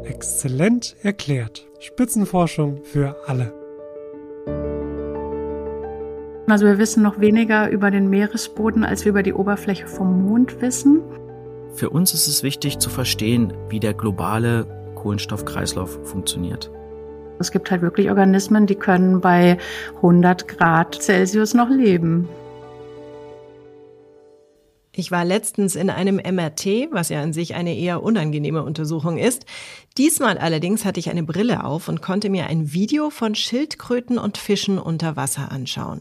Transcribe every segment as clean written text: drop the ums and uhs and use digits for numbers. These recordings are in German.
Exzellent erklärt. Spitzenforschung für alle. Also wir wissen noch weniger über den Meeresboden, als wir über die Oberfläche vom Mond wissen. Für uns ist es wichtig zu verstehen, wie der globale Kohlenstoffkreislauf funktioniert. Es gibt halt wirklich Organismen, die können bei 100 Grad Celsius noch leben. Ich war letztens in einem MRT, was ja an sich eine eher unangenehme Untersuchung ist. Diesmal allerdings hatte ich eine Brille auf und konnte mir ein Video von Schildkröten und Fischen unter Wasser anschauen.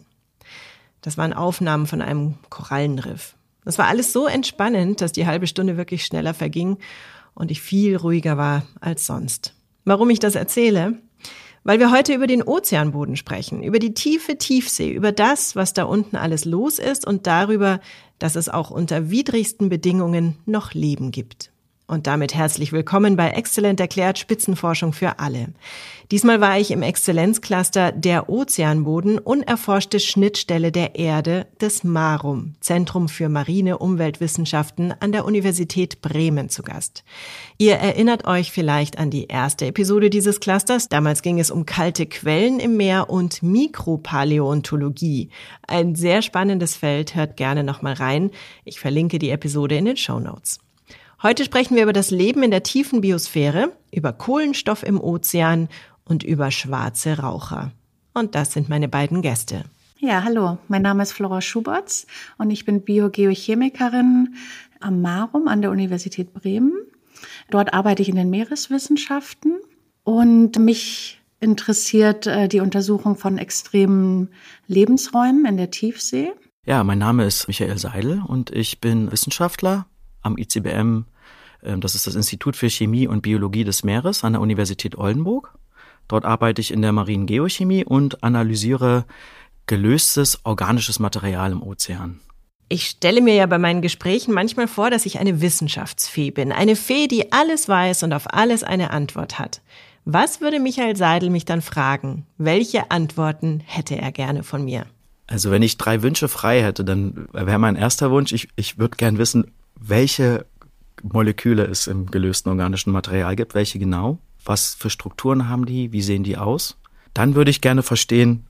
Das waren Aufnahmen von einem Korallenriff. Das war alles so entspannend, dass die halbe Stunde wirklich schneller verging und ich viel ruhiger war als sonst. Warum ich das erzähle? Weil wir heute über den Ozeanboden sprechen, über die tiefe Tiefsee, über das, was da unten alles los ist und darüber, dass es auch unter widrigsten Bedingungen noch Leben gibt. Und damit herzlich willkommen bei Exzellent erklärt, Spitzenforschung für alle. Diesmal war ich im Exzellenzcluster der Ozeanboden, unerforschte Schnittstelle der Erde des MARUM, Zentrum für marine Umweltwissenschaften an der Universität Bremen zu Gast. Ihr erinnert euch vielleicht an die erste Episode dieses Clusters. Damals ging es um kalte Quellen im Meer und Mikropaläontologie. Ein sehr spannendes Feld, hört gerne nochmal rein. Ich verlinke die Episode in den Shownotes. Heute sprechen wir über das Leben in der tiefen Biosphäre, über Kohlenstoff im Ozean und über schwarze Raucher. Und das sind meine beiden Gäste. Ja, hallo, mein Name ist Flora Schuberts und ich bin Biogeochemikerin am MARUM an der Universität Bremen. Dort arbeite ich in den Meereswissenschaften und mich interessiert die Untersuchung von extremen Lebensräumen in der Tiefsee. Ja, mein Name ist Michael Seidel und ich bin Wissenschaftler am ICBM, das ist das Institut für Chemie und Biologie des Meeres an der Universität Oldenburg. Dort arbeite ich in der marinen Geochemie und analysiere gelöstes organisches Material im Ozean. Ich stelle mir ja bei meinen Gesprächen manchmal vor, dass ich eine Wissenschaftsfee bin. Eine Fee, die alles weiß und auf alles eine Antwort hat. Was würde Michael Seidel mich dann fragen? Welche Antworten hätte er gerne von mir? Also wenn ich 3 Wünsche frei hätte, dann wäre mein erster Wunsch, ich würde gern wissen, welche Moleküle es im gelösten organischen Material gibt, welche genau, was für Strukturen haben die, wie sehen die aus. Dann würde ich gerne verstehen,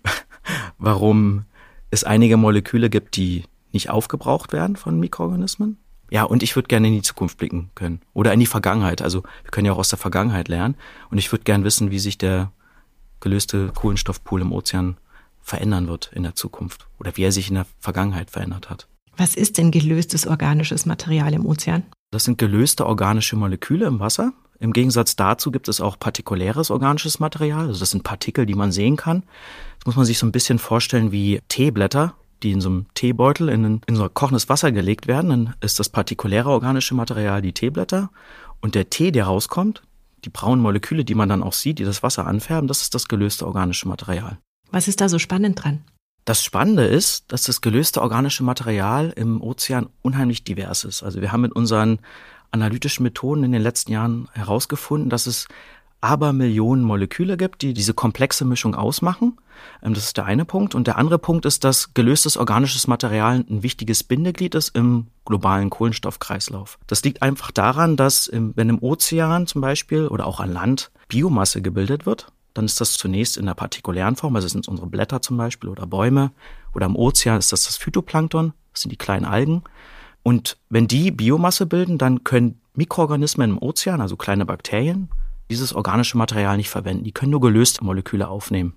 warum es einige Moleküle gibt, die nicht aufgebraucht werden von Mikroorganismen. Ja, und ich würde gerne in die Zukunft blicken können oder in die Vergangenheit. Also wir können ja auch aus der Vergangenheit lernen. Und ich würde gerne wissen, wie sich der gelöste Kohlenstoffpool im Ozean verändern wird in der Zukunft oder wie er sich in der Vergangenheit verändert hat. Was ist denn gelöstes organisches Material im Ozean? Das sind gelöste organische Moleküle im Wasser. Im Gegensatz dazu gibt es auch partikuläres organisches Material. Also das sind Partikel, die man sehen kann. Das muss man sich so ein bisschen vorstellen wie Teeblätter, die in so einem Teebeutel in so kochendes Wasser gelegt werden. Dann ist das partikuläre organische Material die Teeblätter. Und der Tee, der rauskommt, die braunen Moleküle, die man dann auch sieht, die das Wasser anfärben, das ist das gelöste organische Material. Was ist da so spannend dran? Das Spannende ist, dass das gelöste organische Material im Ozean unheimlich divers ist. Also wir haben mit unseren analytischen Methoden in den letzten Jahren herausgefunden, dass es Abermillionen Moleküle gibt, die diese komplexe Mischung ausmachen. Das ist der eine Punkt. Und der andere Punkt ist, dass gelöstes organisches Material ein wichtiges Bindeglied ist im globalen Kohlenstoffkreislauf. Das liegt einfach daran, dass wenn im Ozean zum Beispiel oder auch an Land Biomasse gebildet wird, dann ist das zunächst in der partikulären Form, also sind es unsere Blätter zum Beispiel oder Bäume. Oder im Ozean ist das Phytoplankton, das sind die kleinen Algen. Und wenn die Biomasse bilden, dann können Mikroorganismen im Ozean, also kleine Bakterien, dieses organische Material nicht verwenden. Die können nur gelöste Moleküle aufnehmen.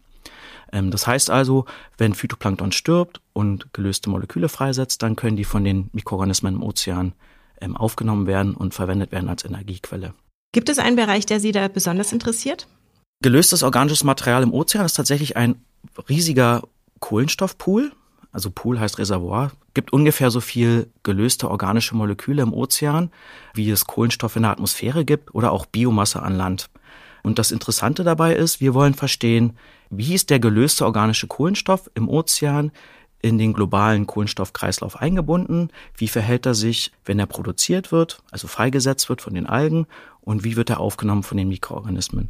Das heißt also, wenn Phytoplankton stirbt und gelöste Moleküle freisetzt, dann können die von den Mikroorganismen im Ozean aufgenommen werden und verwendet werden als Energiequelle. Gibt es einen Bereich, der Sie da besonders interessiert? Gelöstes organisches Material im Ozean ist tatsächlich ein riesiger Kohlenstoffpool. Also Pool heißt Reservoir. Gibt ungefähr so viel gelöste organische Moleküle im Ozean, wie es Kohlenstoff in der Atmosphäre gibt oder auch Biomasse an Land. Und das Interessante dabei ist, wir wollen verstehen, wie ist der gelöste organische Kohlenstoff im Ozean in den globalen Kohlenstoffkreislauf eingebunden? Wie verhält er sich, wenn er produziert wird, also freigesetzt wird von den Algen? Und wie wird er aufgenommen von den Mikroorganismen?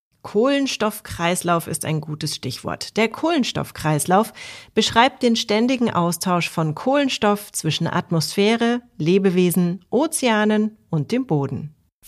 Kohlenstoffkreislauf ist ein gutes Stichwort. Der Kohlenstoffkreislauf beschreibt den ständigen Austausch von Kohlenstoff zwischen Atmosphäre, Lebewesen, Ozeanen und dem Boden.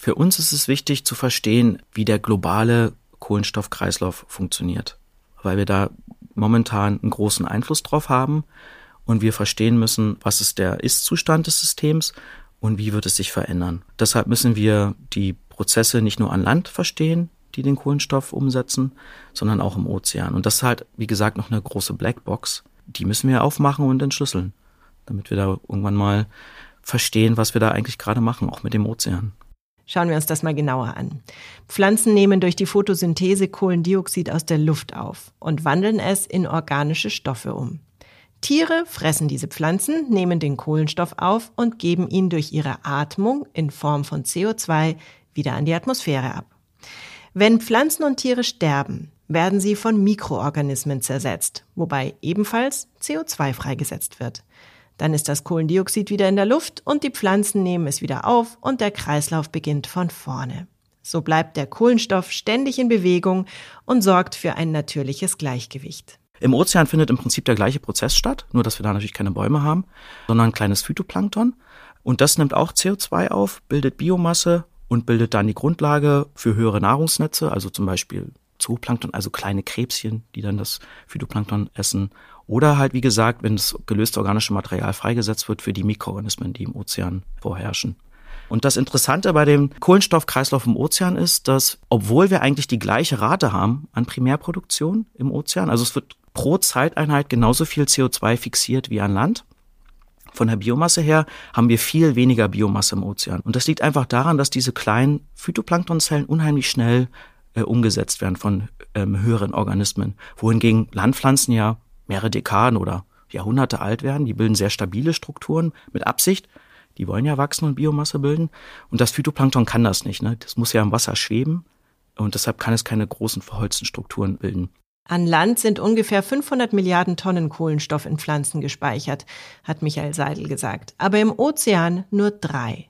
Für uns ist es wichtig zu verstehen, wie der globale Kohlenstoffkreislauf funktioniert, weil wir da momentan einen großen Einfluss drauf haben und wir verstehen müssen, was ist der Ist-Zustand des Systems und wie wird es sich verändern. Deshalb müssen wir die Prozesse nicht nur an Land verstehen, die den Kohlenstoff umsetzen, sondern auch im Ozean. Und das ist halt, wie gesagt, noch eine große Blackbox. Die müssen wir aufmachen und entschlüsseln, damit wir da irgendwann mal verstehen, was wir da eigentlich gerade machen, auch mit dem Ozean. Schauen wir uns das mal genauer an. Pflanzen nehmen durch die Photosynthese Kohlendioxid aus der Luft auf und wandeln es in organische Stoffe um. Tiere fressen diese Pflanzen, nehmen den Kohlenstoff auf und geben ihn durch ihre Atmung in Form von CO2 wieder an die Atmosphäre ab. Wenn Pflanzen und Tiere sterben, werden sie von Mikroorganismen zersetzt, wobei ebenfalls CO2 freigesetzt wird. Dann ist das Kohlendioxid wieder in der Luft und die Pflanzen nehmen es wieder auf und der Kreislauf beginnt von vorne. So bleibt der Kohlenstoff ständig in Bewegung und sorgt für ein natürliches Gleichgewicht. Im Ozean findet im Prinzip der gleiche Prozess statt, nur dass wir da natürlich keine Bäume haben, sondern ein kleines Phytoplankton. Und das nimmt auch CO2 auf, bildet Biomasse und bildet dann die Grundlage für höhere Nahrungsnetze, also zum Beispiel Zooplankton, also kleine Krebschen, die dann das Phytoplankton essen. Oder halt, wie gesagt, wenn das gelöste organische Material freigesetzt wird für die Mikroorganismen, die im Ozean vorherrschen. Und das Interessante bei dem Kohlenstoffkreislauf im Ozean ist, dass, obwohl wir eigentlich die gleiche Rate haben an Primärproduktion im Ozean, also es wird pro Zeiteinheit genauso viel CO2 fixiert wie an Land. Von der Biomasse her haben wir viel weniger Biomasse im Ozean. Und das liegt einfach daran, dass diese kleinen Phytoplanktonzellen unheimlich schnell umgesetzt werden von höheren Organismen, wohingegen Landpflanzen ja mehrere Dekaden oder Jahrhunderte alt werden. Die bilden sehr stabile Strukturen mit Absicht. Die wollen ja wachsen und Biomasse bilden. Und das Phytoplankton kann das nicht. Ne? Das muss ja im Wasser schweben und deshalb kann es keine großen verholzten Strukturen bilden. An Land sind ungefähr 500 Milliarden Tonnen Kohlenstoff in Pflanzen gespeichert, hat Michael Seidel gesagt. Aber im Ozean nur 3.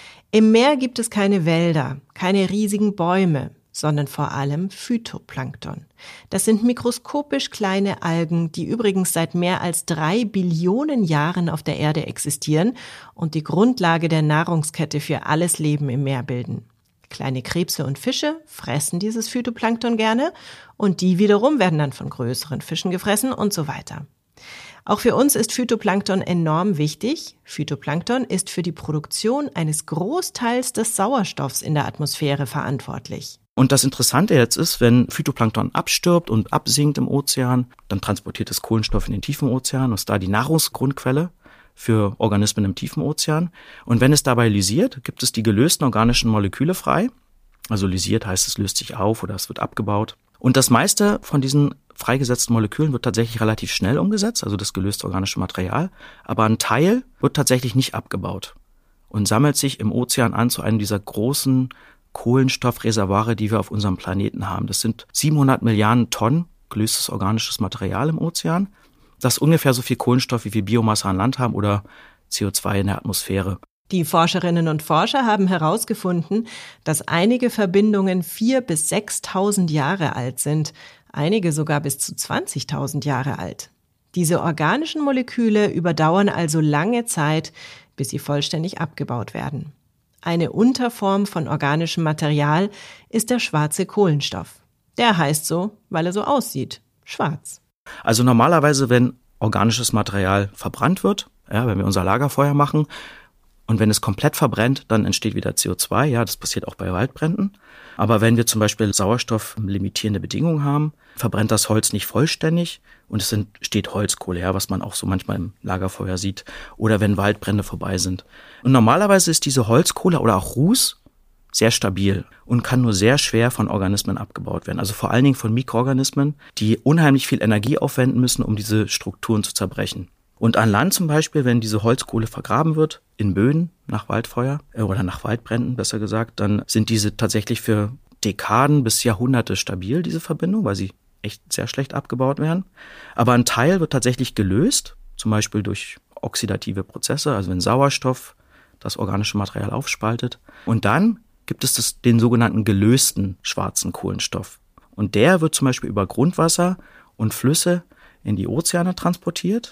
Im Meer gibt es keine Wälder, keine riesigen Bäume, sondern vor allem Phytoplankton. Das sind mikroskopisch kleine Algen, die übrigens seit mehr als 3 Billionen Jahren auf der Erde existieren und die Grundlage der Nahrungskette für alles Leben im Meer bilden. Kleine Krebse und Fische fressen dieses Phytoplankton gerne und die wiederum werden dann von größeren Fischen gefressen und so weiter. Auch für uns ist Phytoplankton enorm wichtig. Phytoplankton ist für die Produktion eines Großteils des Sauerstoffs in der Atmosphäre verantwortlich. Und das Interessante jetzt ist, wenn Phytoplankton abstirbt und absinkt im Ozean, dann transportiert es Kohlenstoff in den tiefen Ozean und ist da die Nahrungsgrundquelle für Organismen im tiefen Ozean. Und wenn es dabei lysiert, gibt es die gelösten organischen Moleküle frei. Also lysiert heißt, es löst sich auf oder es wird abgebaut. Und das meiste von diesen freigesetzten Molekülen wird tatsächlich relativ schnell umgesetzt, also das gelöste organische Material. Aber ein Teil wird tatsächlich nicht abgebaut und sammelt sich im Ozean an zu einem dieser großen Kohlenstoffreservoire, die wir auf unserem Planeten haben. Das sind 700 Milliarden Tonnen gelöstes organisches Material im Ozean. Das ist ungefähr so viel Kohlenstoff, wie wir Biomasse an Land haben oder CO2 in der Atmosphäre. Die Forscherinnen und Forscher haben herausgefunden, dass einige Verbindungen 4.000 bis 6.000 Jahre alt sind, einige sogar bis zu 20.000 Jahre alt. Diese organischen Moleküle überdauern also lange Zeit, bis sie vollständig abgebaut werden. Eine Unterform von organischem Material ist der schwarze Kohlenstoff. Der heißt so, weil er so aussieht, schwarz. Also normalerweise, wenn organisches Material verbrannt wird, ja, wenn wir unser Lagerfeuer machen und wenn es komplett verbrennt, dann entsteht wieder CO2. Ja, das passiert auch bei Waldbränden. Aber wenn wir zum Beispiel sauerstofflimitierende Bedingungen haben, verbrennt das Holz nicht vollständig und es entsteht Holzkohle, ja, was man auch so manchmal im Lagerfeuer sieht oder wenn Waldbrände vorbei sind. Und normalerweise ist diese Holzkohle oder auch Ruß sehr stabil und kann nur sehr schwer von Organismen abgebaut werden. Also vor allen Dingen von Mikroorganismen, die unheimlich viel Energie aufwenden müssen, um diese Strukturen zu zerbrechen. Und an Land zum Beispiel, wenn diese Holzkohle vergraben wird, in Böden nach Waldfeuer oder nach Waldbränden besser gesagt, dann sind diese tatsächlich für Dekaden bis Jahrhunderte stabil, diese Verbindung, weil sie echt sehr schlecht abgebaut werden. Aber ein Teil wird tatsächlich gelöst, zum Beispiel durch oxidative Prozesse, also wenn Sauerstoff das organische Material aufspaltet. Und dann gibt es den sogenannten gelösten schwarzen Kohlenstoff. Und der wird zum Beispiel über Grundwasser und Flüsse in die Ozeane transportiert.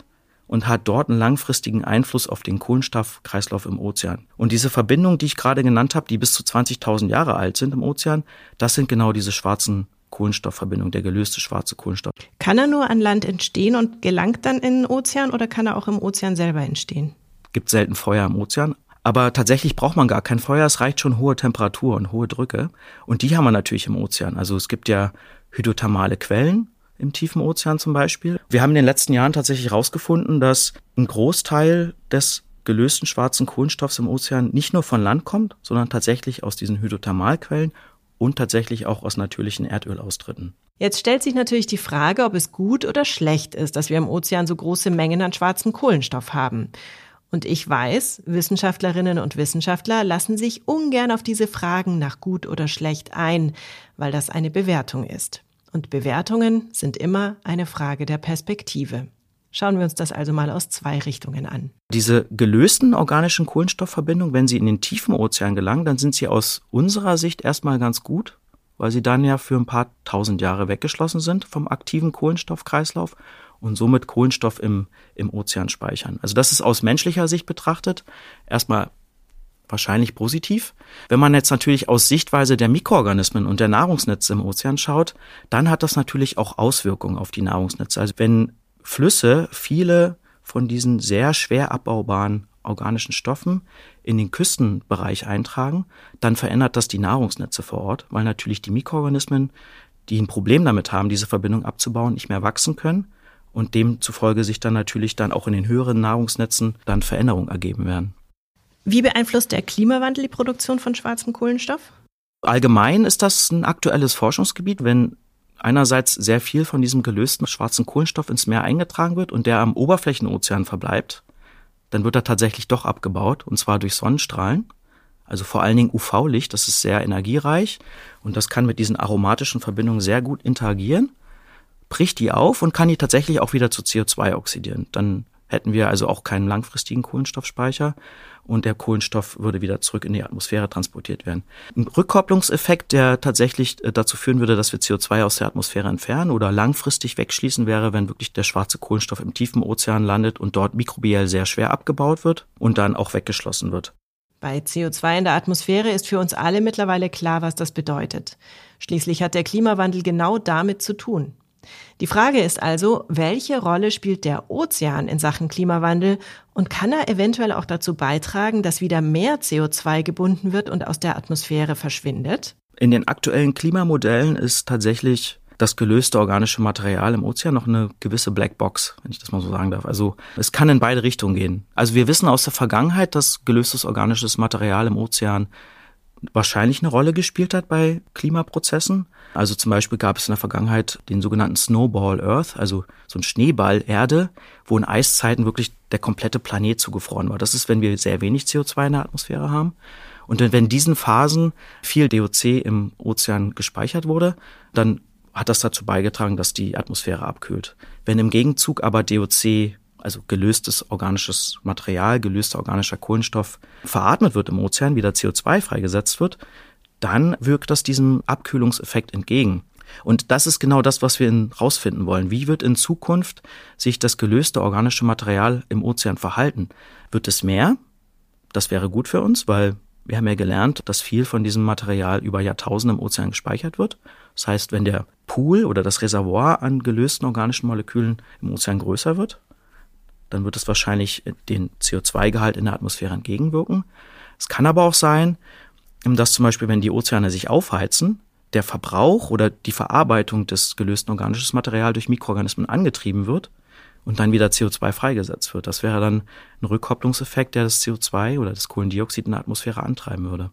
und hat dort einen langfristigen Einfluss auf den Kohlenstoffkreislauf im Ozean. Und diese Verbindungen, die ich gerade genannt habe, die bis zu 20.000 Jahre alt sind im Ozean, das sind genau diese schwarzen Kohlenstoffverbindungen, der gelöste schwarze Kohlenstoff. Kann er nur an Land entstehen und gelangt dann in den Ozean oder kann er auch im Ozean selber entstehen? Gibt selten Feuer im Ozean. Aber tatsächlich braucht man gar kein Feuer, es reicht schon hohe Temperatur und hohe Drücke. Und die haben wir natürlich im Ozean. Also es gibt ja hydrothermale Quellen im tiefen Ozean zum Beispiel. Wir haben in den letzten Jahren tatsächlich herausgefunden, dass ein Großteil des gelösten schwarzen Kohlenstoffs im Ozean nicht nur von Land kommt, sondern tatsächlich aus diesen Hydrothermalquellen und tatsächlich auch aus natürlichen Erdölaustritten. Jetzt stellt sich natürlich die Frage, ob es gut oder schlecht ist, dass wir im Ozean so große Mengen an schwarzem Kohlenstoff haben. Und ich weiß, Wissenschaftlerinnen und Wissenschaftler lassen sich ungern auf diese Fragen nach gut oder schlecht ein, weil das eine Bewertung ist. Und Bewertungen sind immer eine Frage der Perspektive. Schauen wir uns das also mal aus 2 Richtungen an. Diese gelösten organischen Kohlenstoffverbindungen, wenn sie in den tiefen Ozean gelangen, dann sind sie aus unserer Sicht erstmal ganz gut, weil sie dann ja für ein paar tausend Jahre weggeschlossen sind vom aktiven Kohlenstoffkreislauf und somit Kohlenstoff im Ozean speichern. Also das ist aus menschlicher Sicht betrachtet erstmal wahrscheinlich positiv. Wenn man jetzt natürlich aus Sichtweise der Mikroorganismen und der Nahrungsnetze im Ozean schaut, dann hat das natürlich auch Auswirkungen auf die Nahrungsnetze. Also wenn Flüsse viele von diesen sehr schwer abbaubaren organischen Stoffen in den Küstenbereich eintragen, dann verändert das die Nahrungsnetze vor Ort, weil natürlich die Mikroorganismen, die ein Problem damit haben, diese Verbindung abzubauen, nicht mehr wachsen können und demzufolge sich dann natürlich dann auch in den höheren Nahrungsnetzen dann Veränderungen ergeben werden. Wie beeinflusst der Klimawandel die Produktion von schwarzem Kohlenstoff? Allgemein ist das ein aktuelles Forschungsgebiet, wenn einerseits sehr viel von diesem gelösten schwarzen Kohlenstoff ins Meer eingetragen wird und der am Oberflächenozean verbleibt, dann wird er tatsächlich doch abgebaut, und zwar durch Sonnenstrahlen, also vor allen Dingen UV-Licht, das ist sehr energiereich und das kann mit diesen aromatischen Verbindungen sehr gut interagieren, bricht die auf und kann die tatsächlich auch wieder zu CO2 oxidieren. Dann hätten wir also auch keinen langfristigen Kohlenstoffspeicher und der Kohlenstoff würde wieder zurück in die Atmosphäre transportiert werden. Ein Rückkopplungseffekt, der tatsächlich dazu führen würde, dass wir CO2 aus der Atmosphäre entfernen oder langfristig wegschließen, wäre, wenn wirklich der schwarze Kohlenstoff im tiefen Ozean landet und dort mikrobiell sehr schwer abgebaut wird und dann auch weggeschlossen wird. Bei CO2 in der Atmosphäre ist für uns alle mittlerweile klar, was das bedeutet. Schließlich hat der Klimawandel genau damit zu tun. Die Frage ist also, welche Rolle spielt der Ozean in Sachen Klimawandel und kann er eventuell auch dazu beitragen, dass wieder mehr CO2 gebunden wird und aus der Atmosphäre verschwindet? In den aktuellen Klimamodellen ist tatsächlich das gelöste organische Material im Ozean noch eine gewisse Blackbox, wenn ich das mal so sagen darf. Also es kann in beide Richtungen gehen. Also wir wissen aus der Vergangenheit, dass gelöstes organisches Material im Ozean wahrscheinlich eine Rolle gespielt hat bei Klimaprozessen. Also zum Beispiel gab es in der Vergangenheit den sogenannten Snowball Earth, also so ein Schneeball Erde, wo in Eiszeiten wirklich der komplette Planet zugefroren war. Das ist, wenn wir sehr wenig CO2 in der Atmosphäre haben. Und wenn in diesen Phasen viel DOC im Ozean gespeichert wurde, dann hat das dazu beigetragen, dass die Atmosphäre abkühlt. Wenn im Gegenzug aber DOC, also gelöstes organisches Material, gelöster organischer Kohlenstoff, veratmet wird im Ozean, wieder CO2 freigesetzt wird, dann wirkt das diesem Abkühlungseffekt entgegen. Und das ist genau das, was wir rausfinden wollen. Wie wird in Zukunft sich das gelöste organische Material im Ozean verhalten? Wird es mehr? Das wäre gut für uns, weil wir haben ja gelernt, dass viel von diesem Material über Jahrtausende im Ozean gespeichert wird. Das heißt, wenn der Pool oder das Reservoir an gelösten organischen Molekülen im Ozean größer wird, dann wird es wahrscheinlich den CO2-Gehalt in der Atmosphäre entgegenwirken. Es kann aber auch sein, dass zum Beispiel, wenn die Ozeane sich aufheizen, der Verbrauch oder die Verarbeitung des gelösten organischen Materials durch Mikroorganismen angetrieben wird und dann wieder CO2 freigesetzt wird. Das wäre dann ein Rückkopplungseffekt, der das CO2 oder das Kohlendioxid in der Atmosphäre antreiben würde.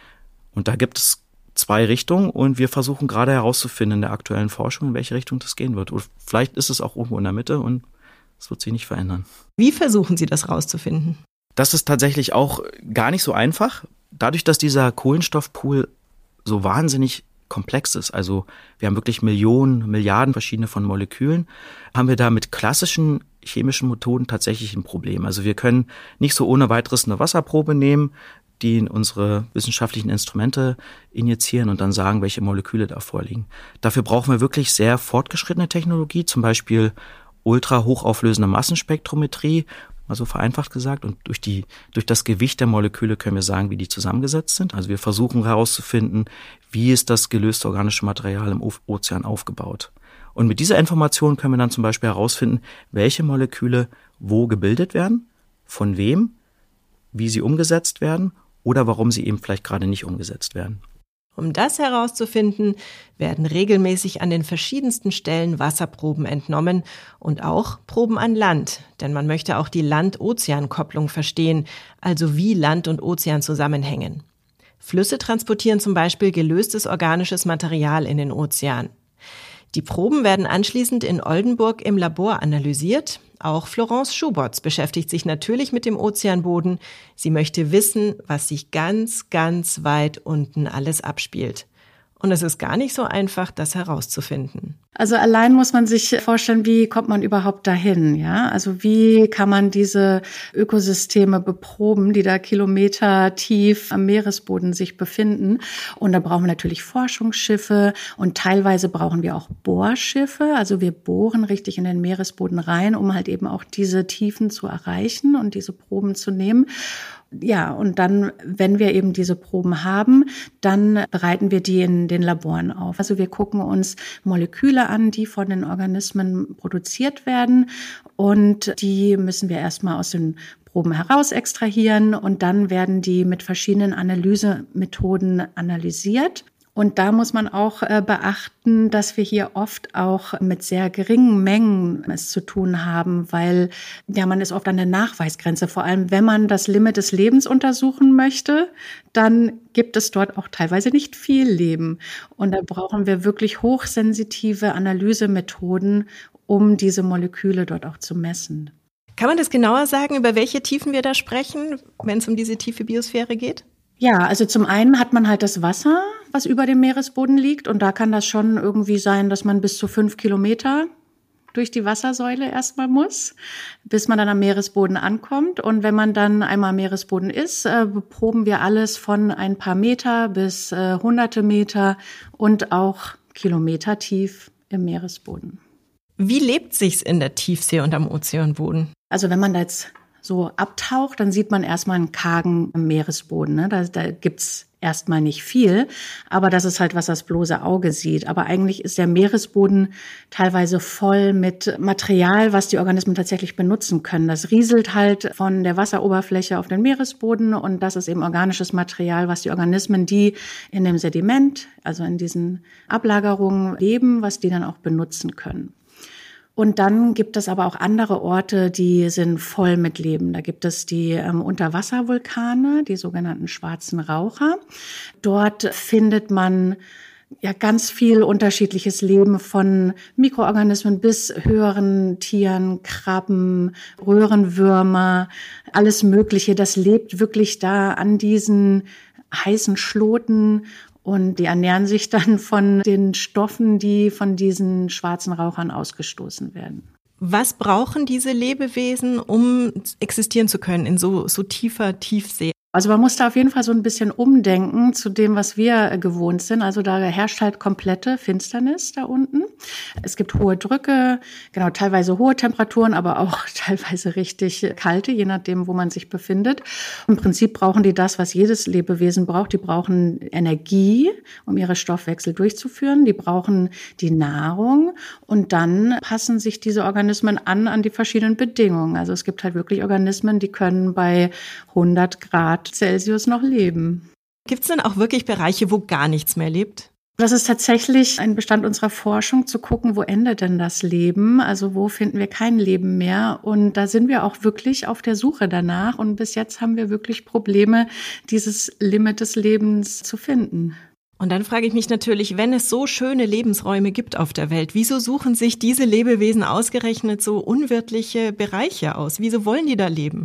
Und da gibt es 2 Richtungen und wir versuchen gerade herauszufinden in der aktuellen Forschung, in welche Richtung das gehen wird. Oder vielleicht ist es auch irgendwo in der Mitte und es wird sich nicht verändern. Wie versuchen Sie das rauszufinden? Das ist tatsächlich auch gar nicht so einfach. Dadurch, dass dieser Kohlenstoffpool so wahnsinnig komplex ist, also wir haben wirklich Millionen, Milliarden verschiedene von Molekülen, haben wir da mit klassischen chemischen Methoden tatsächlich ein Problem. Also wir können nicht so ohne weiteres eine Wasserprobe nehmen, die in unsere wissenschaftlichen Instrumente injizieren und dann sagen, welche Moleküle da vorliegen. Dafür brauchen wir wirklich sehr fortgeschrittene Technologie, zum Beispiel ultrahochauflösender Massenspektrometrie, also vereinfacht gesagt, und durch das Gewicht der Moleküle können wir sagen, wie die zusammengesetzt sind. Also wir versuchen herauszufinden, wie ist das gelöste organische Material im Ozean aufgebaut. Und mit dieser Information können wir dann zum Beispiel herausfinden, welche Moleküle wo gebildet werden, von wem, wie sie umgesetzt werden oder warum sie eben vielleicht gerade nicht umgesetzt werden. Um das herauszufinden, werden regelmäßig an den verschiedensten Stellen Wasserproben entnommen und auch Proben an Land, denn man möchte auch die Land-Ozean-Kopplung verstehen, also wie Land und Ozean zusammenhängen. Flüsse transportieren zum Beispiel gelöstes organisches Material in den Ozean. Die Proben werden anschließend in Oldenburg im Labor analysiert. Auch Florence Schubertz beschäftigt sich natürlich mit dem Ozeanboden. Sie möchte wissen, was sich ganz, ganz weit unten alles abspielt. Und es ist gar nicht so einfach, das herauszufinden. Also allein muss man sich vorstellen, wie kommt man überhaupt dahin, ja? Also wie kann man diese Ökosysteme beproben, die da kilometer tief am Meeresboden sich befinden? Und da brauchen wir natürlich Forschungsschiffe und teilweise brauchen wir auch Bohrschiffe. Also wir bohren richtig in den Meeresboden rein, um halt eben auch diese Tiefen zu erreichen und diese Proben zu nehmen. Ja, und dann, wenn wir eben diese Proben haben, dann bereiten wir die in den Laboren auf. Also wir gucken uns Moleküle an, die von den Organismen produziert werden, und die müssen wir erstmal aus den Proben heraus extrahieren, und dann werden die mit verschiedenen Analysemethoden analysiert. Und da muss man auch beachten, dass wir hier oft auch mit sehr geringen Mengen es zu tun haben, weil ja, man ist oft an der Nachweisgrenze. Vor allem, wenn man das Limit des Lebens untersuchen möchte, dann gibt es dort auch teilweise nicht viel Leben. Und da brauchen wir wirklich hochsensitive Analysemethoden, um diese Moleküle dort auch zu messen. Kann man das genauer sagen, über welche Tiefen wir da sprechen, wenn es um diese tiefe Biosphäre geht? Ja, also zum einen hat man halt das Wasser, was über dem Meeresboden liegt. Und da kann das schon irgendwie sein, dass man bis zu 5 Kilometer durch die Wassersäule erstmal muss, bis man dann am Meeresboden ankommt. Und wenn man dann einmal am Meeresboden ist, beproben wir alles von ein paar Meter bis hunderte Meter und auch Kilometer tief im Meeresboden. Wie lebt sich's in der Tiefsee und am Ozeanboden? Also wenn man da jetzt so abtaucht, dann sieht man erstmal einen kargen Meeresboden. Ne? Da gibt's erstmal nicht viel, aber das ist halt, was das bloße Auge sieht. Aber eigentlich ist der Meeresboden teilweise voll mit Material, was die Organismen tatsächlich benutzen können. Das rieselt halt von der Wasseroberfläche auf den Meeresboden, und das ist eben organisches Material, was die Organismen, die in dem Sediment, also in diesen Ablagerungen leben, was die dann auch benutzen können. Und dann gibt es aber auch andere Orte, die sind voll mit Leben. Da gibt es die Unterwasservulkane, die sogenannten schwarzen Raucher. Dort findet man ja ganz viel unterschiedliches Leben, von Mikroorganismen bis höheren Tieren, Krabben, Röhrenwürmer, alles Mögliche. Das lebt wirklich da an diesen heißen Schloten. Und die ernähren sich dann von den Stoffen, die von diesen schwarzen Rauchern ausgestoßen werden. Was brauchen diese Lebewesen, um existieren zu können in so tiefer Tiefsee? Also man muss da auf jeden Fall so ein bisschen umdenken zu dem, was wir gewohnt sind. Also da herrscht halt komplette Finsternis da unten. Es gibt hohe Drücke, genau, teilweise hohe Temperaturen, aber auch teilweise richtig kalte, je nachdem, wo man sich befindet. Im Prinzip brauchen die das, was jedes Lebewesen braucht. Die brauchen Energie, um ihre Stoffwechsel durchzuführen. Die brauchen die Nahrung, und dann passen sich diese Organismen an die verschiedenen Bedingungen. Also es gibt halt wirklich Organismen, die können bei 100 Grad Celsius noch leben. Gibt es denn auch wirklich Bereiche, wo gar nichts mehr lebt? Das ist tatsächlich ein Bestand unserer Forschung, zu gucken, wo endet denn das Leben? Also wo finden wir kein Leben mehr? Und da sind wir auch wirklich auf der Suche danach. Und bis jetzt haben wir wirklich Probleme, dieses Limit des Lebens zu finden. Und dann frage ich mich natürlich, wenn es so schöne Lebensräume gibt auf der Welt, wieso suchen sich diese Lebewesen ausgerechnet so unwirtliche Bereiche aus? Wieso wollen die da leben?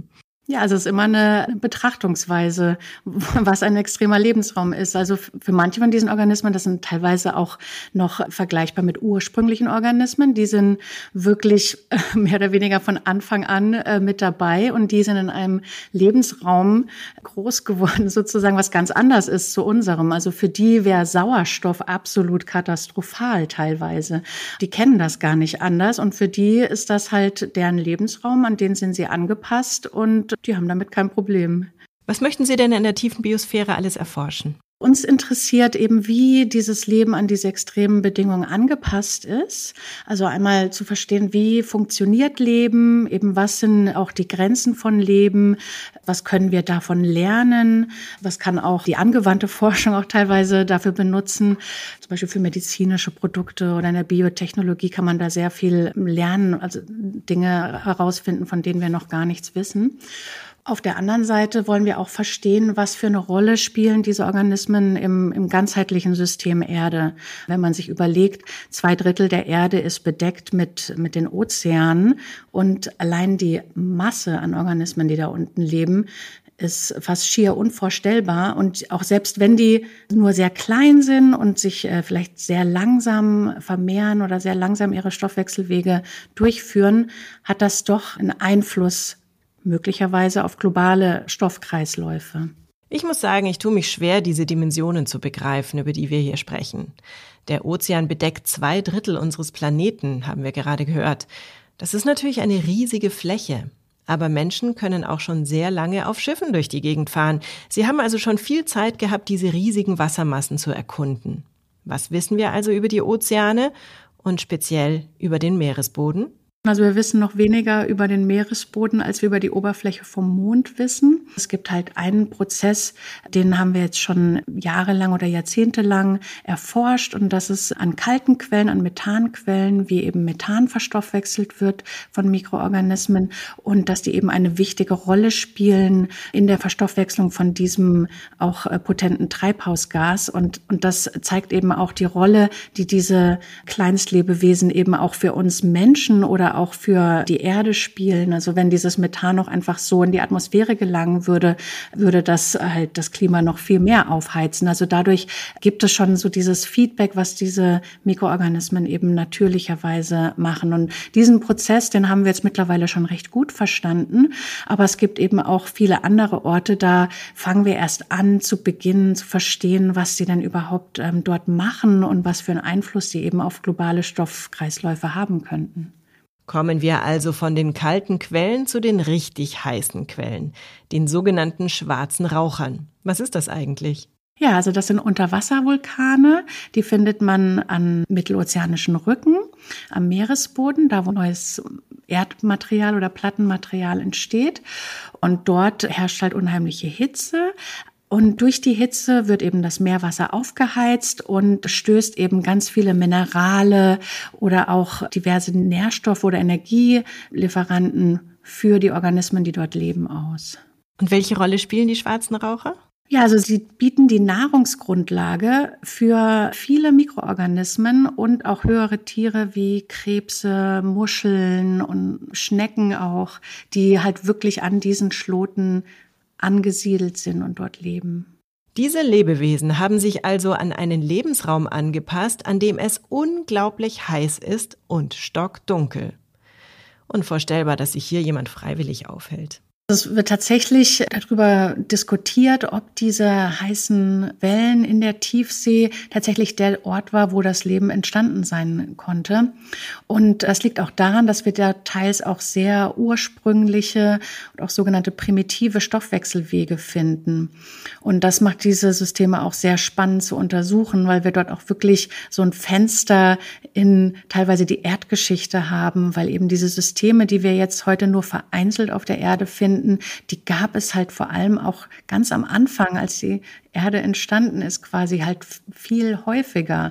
Ja, also es ist immer eine Betrachtungsweise, was ein extremer Lebensraum ist. Also für manche von diesen Organismen, das sind teilweise auch noch vergleichbar mit ursprünglichen Organismen, die sind wirklich mehr oder weniger von Anfang an mit dabei und die sind in einem Lebensraum groß geworden, sozusagen, was ganz anders ist zu unserem. Also für die wäre Sauerstoff absolut katastrophal teilweise. Die kennen das gar nicht anders und für die ist das halt deren Lebensraum, an den sind sie angepasst und die haben damit kein Problem. Was möchten Sie denn in der tiefen Biosphäre alles erforschen? Uns interessiert eben, wie dieses Leben an diese extremen Bedingungen angepasst ist. Also einmal zu verstehen, wie funktioniert Leben, eben was sind auch die Grenzen von Leben, was können wir davon lernen, was kann auch die angewandte Forschung auch teilweise dafür benutzen. Zum Beispiel für medizinische Produkte oder in der Biotechnologie kann man da sehr viel lernen, also Dinge herausfinden, von denen wir noch gar nichts wissen. Auf der anderen Seite wollen wir auch verstehen, was für eine Rolle spielen diese Organismen im ganzheitlichen System Erde. Wenn man sich überlegt, 2/3 der Erde ist bedeckt mit den Ozeanen und allein die Masse an Organismen, die da unten leben, ist fast schier unvorstellbar. Und auch selbst wenn die nur sehr klein sind und sich vielleicht sehr langsam vermehren oder sehr langsam ihre Stoffwechselwege durchführen, hat das doch einen Einfluss möglicherweise auf globale Stoffkreisläufe. Ich muss sagen, ich tue mich schwer, diese Dimensionen zu begreifen, über die wir hier sprechen. Der Ozean bedeckt 2/3 unseres Planeten, haben wir gerade gehört. Das ist natürlich eine riesige Fläche. Aber Menschen können auch schon sehr lange auf Schiffen durch die Gegend fahren. Sie haben also schon viel Zeit gehabt, diese riesigen Wassermassen zu erkunden. Was wissen wir also über die Ozeane und speziell über den Meeresboden? Also wir wissen noch weniger über den Meeresboden, als wir über die Oberfläche vom Mond wissen. Es gibt halt einen Prozess, den haben wir jetzt schon jahrelang oder jahrzehntelang erforscht. Und das ist an kalten Quellen, an Methanquellen, wie eben Methan verstoffwechselt wird von Mikroorganismen und dass die eben eine wichtige Rolle spielen in der Verstoffwechslung von diesem auch potenten Treibhausgas. Und das zeigt eben auch die Rolle, die diese Kleinstlebewesen eben auch für uns Menschen oder auch für die Erde spielen. Also wenn dieses Methan noch einfach so in die Atmosphäre gelangen würde, würde das halt das Klima noch viel mehr aufheizen. Also dadurch gibt es schon so dieses Feedback, was diese Mikroorganismen eben natürlicherweise machen. Und diesen Prozess, den haben wir jetzt mittlerweile schon recht gut verstanden. Aber es gibt eben auch viele andere Orte, da fangen wir erst an zu beginnen, zu verstehen, was sie denn überhaupt dort machen und was für einen Einfluss sie eben auf globale Stoffkreisläufe haben könnten. Kommen wir also von den kalten Quellen zu den richtig heißen Quellen, den sogenannten schwarzen Rauchern. Was ist das eigentlich? Ja, also das sind Unterwasservulkane, die findet man an mittelozeanischen Rücken, am Meeresboden, da wo neues Erdmaterial oder Plattenmaterial entsteht. Und dort herrscht halt unheimliche Hitze. Und durch die Hitze wird eben das Meerwasser aufgeheizt und stößt eben ganz viele Minerale oder auch diverse Nährstoffe oder Energielieferanten für die Organismen, die dort leben, aus. Und welche Rolle spielen die schwarzen Raucher? Ja, also sie bieten die Nahrungsgrundlage für viele Mikroorganismen und auch höhere Tiere wie Krebse, Muscheln und Schnecken auch, die halt wirklich an diesen Schloten angesiedelt sind und dort leben. Diese Lebewesen haben sich also an einen Lebensraum angepasst, an dem es unglaublich heiß ist und stockdunkel. Unvorstellbar, dass sich hier jemand freiwillig aufhält. Es wird tatsächlich darüber diskutiert, ob diese heißen Wellen in der Tiefsee tatsächlich der Ort war, wo das Leben entstanden sein konnte. Und das liegt auch daran, dass wir da teils auch sehr ursprüngliche und auch sogenannte primitive Stoffwechselwege finden. Und das macht diese Systeme auch sehr spannend zu untersuchen, weil wir dort auch wirklich so ein Fenster in teilweise die Erdgeschichte haben, weil eben diese Systeme, die wir jetzt heute nur vereinzelt auf der Erde finden, die gab es halt vor allem auch ganz am Anfang, als die Erde entstanden ist, quasi halt viel häufiger.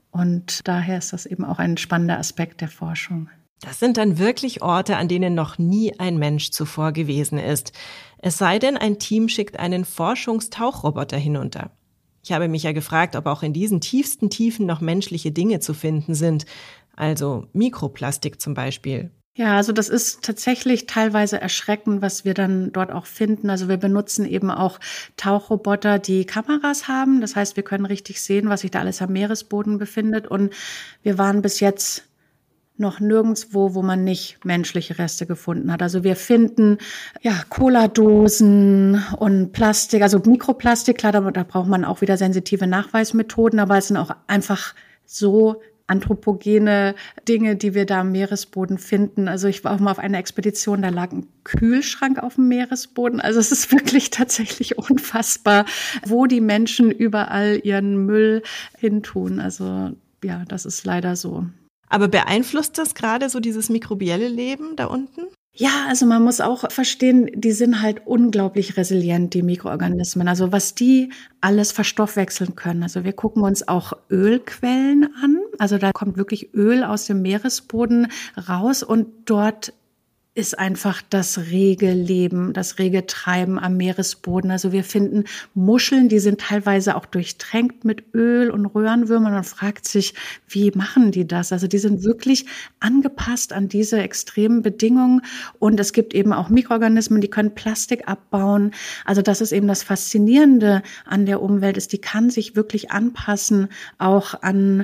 Und daher ist das eben auch ein spannender Aspekt der Forschung. Das sind dann wirklich Orte, an denen noch nie ein Mensch zuvor gewesen ist. Es sei denn, ein Team schickt einen Forschungstauchroboter hinunter. Ich habe mich ja gefragt, ob auch in diesen tiefsten Tiefen noch menschliche Dinge zu finden sind. Also Mikroplastik zum Beispiel. Ja, also das ist tatsächlich teilweise erschreckend, was wir dann dort auch finden. Also wir benutzen eben auch Tauchroboter, die Kameras haben. Das heißt, wir können richtig sehen, was sich da alles am Meeresboden befindet. Und wir waren bis jetzt noch nirgendwo, wo man nicht menschliche Reste gefunden hat. Also wir finden Cola-Dosen und Plastik, also Mikroplastik. Klar, da braucht man auch wieder sensitive Nachweismethoden, aber es sind auch einfach so anthropogene Dinge, die wir da am Meeresboden finden. Also ich war auch mal auf einer Expedition, da lag ein Kühlschrank auf dem Meeresboden. Also es ist wirklich tatsächlich unfassbar, wo die Menschen überall ihren Müll hintun. Also ja, das ist leider so. Aber beeinflusst das gerade so dieses mikrobielle Leben da unten? Ja, also man muss auch verstehen, die sind halt unglaublich resilient, die Mikroorganismen. Also was die alles verstoffwechseln können. Also wir gucken uns auch Ölquellen an. Also da kommt wirklich Öl aus dem Meeresboden raus und dort ist einfach das rege Leben, das rege Treiben am Meeresboden. Also wir finden Muscheln, die sind teilweise auch durchtränkt mit Öl und Röhrenwürmern. Man fragt sich, wie machen die das? Also die sind wirklich angepasst an diese extremen Bedingungen. Und es gibt eben auch Mikroorganismen, die können Plastik abbauen. Also das ist eben das Faszinierende an der Umwelt, ist, die kann sich wirklich anpassen, auch an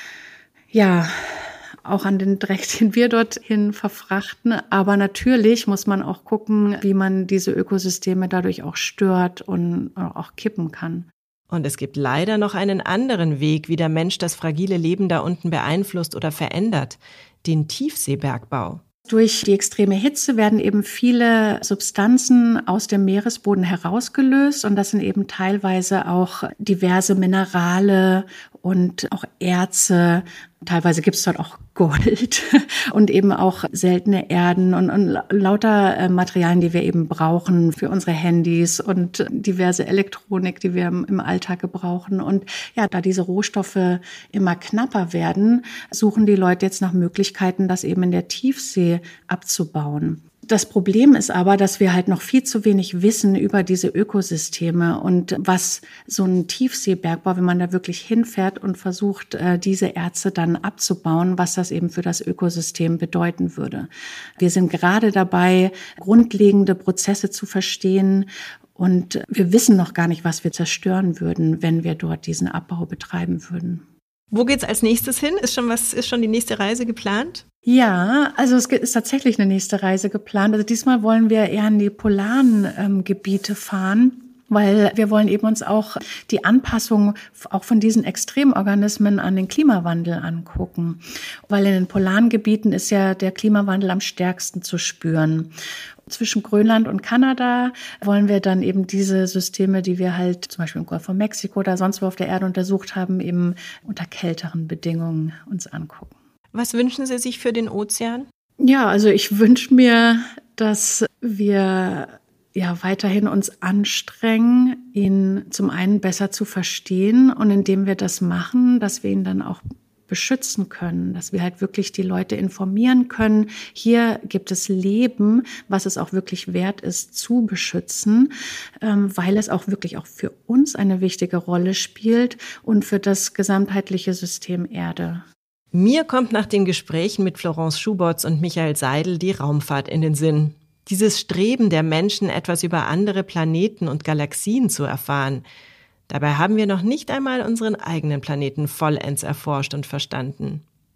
den Dreck, den wir dorthin verfrachten. Aber natürlich muss man auch gucken, wie man diese Ökosysteme dadurch auch stört und auch kippen kann. Und es gibt leider noch einen anderen Weg, wie der Mensch das fragile Leben da unten beeinflusst oder verändert: den Tiefseebergbau. Durch die extreme Hitze werden eben viele Substanzen aus dem Meeresboden herausgelöst und das sind eben teilweise auch diverse Minerale und auch Erze. Teilweise gibt es dort auch Gold und eben auch seltene Erden und lauter Materialien, die wir eben brauchen für unsere Handys und diverse Elektronik, die wir im Alltag gebrauchen. Und ja, da diese Rohstoffe immer knapper werden, suchen die Leute jetzt nach Möglichkeiten, das eben in der Tiefsee abzubauen. Das Problem ist aber, dass wir halt noch viel zu wenig wissen über diese Ökosysteme und was so ein Tiefseebergbau, wenn man da wirklich hinfährt und versucht, diese Erze dann abzubauen, was das eben für das Ökosystem bedeuten würde. Wir sind gerade dabei, grundlegende Prozesse zu verstehen und wir wissen noch gar nicht, was wir zerstören würden, wenn wir dort diesen Abbau betreiben würden. Wo geht's als nächstes hin? Ist schon die nächste Reise geplant? Ja, also es ist tatsächlich eine nächste Reise geplant. Also diesmal wollen wir eher in die polaren Gebiete fahren, weil wir wollen eben uns auch die Anpassung auch von diesen Extremorganismen an den Klimawandel angucken. Weil in den polaren Gebieten ist ja der Klimawandel am stärksten zu spüren. Zwischen Grönland und Kanada wollen wir dann eben diese Systeme, die wir halt zum Beispiel im Golf von Mexiko oder sonst wo auf der Erde untersucht haben, eben unter kälteren Bedingungen uns angucken. Was wünschen Sie sich für den Ozean? Ja, also ich wünsche mir, dass wir weiterhin uns anstrengen, ihn zum einen besser zu verstehen und indem wir das machen, dass wir ihn dann auch beschützen können, dass wir halt wirklich die Leute informieren können. Hier gibt es Leben, was es auch wirklich wert ist zu beschützen, weil es auch wirklich auch für uns eine wichtige Rolle spielt und für das gesamtheitliche System Erde. Mir kommt nach den Gesprächen mit Florence Schubertz und Michael Seidel die Raumfahrt in den Sinn. Dieses Streben der Menschen, etwas über andere Planeten und Galaxien zu erfahren. Dabei haben wir noch nicht einmal unseren eigenen Planeten vollends erforscht und verstanden.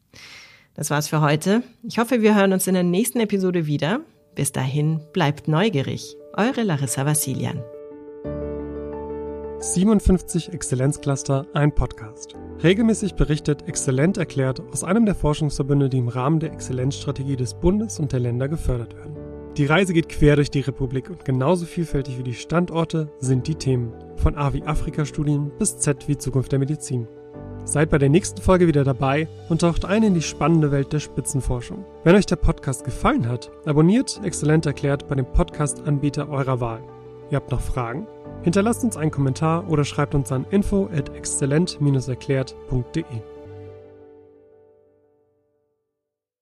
Das war's für heute. Ich hoffe, wir hören uns in der nächsten Episode wieder. Bis dahin, bleibt neugierig. Eure Larissa Vassilian. 57 Exzellenzcluster, ein Podcast. Regelmäßig berichtet Exzellent erklärt aus einem der Forschungsverbünde, die im Rahmen der Exzellenzstrategie des Bundes und der Länder gefördert werden. Die Reise geht quer durch die Republik und genauso vielfältig wie die Standorte sind die Themen. Von A wie Afrika-Studien bis Z wie Zukunft der Medizin. Seid bei der nächsten Folge wieder dabei und taucht ein in die spannende Welt der Spitzenforschung. Wenn euch der Podcast gefallen hat, abonniert Exzellent erklärt bei dem Podcast-Anbieter eurer Wahl. Ihr habt noch Fragen? Hinterlasst uns einen Kommentar oder schreibt uns an info@exzellent-erklärt.de.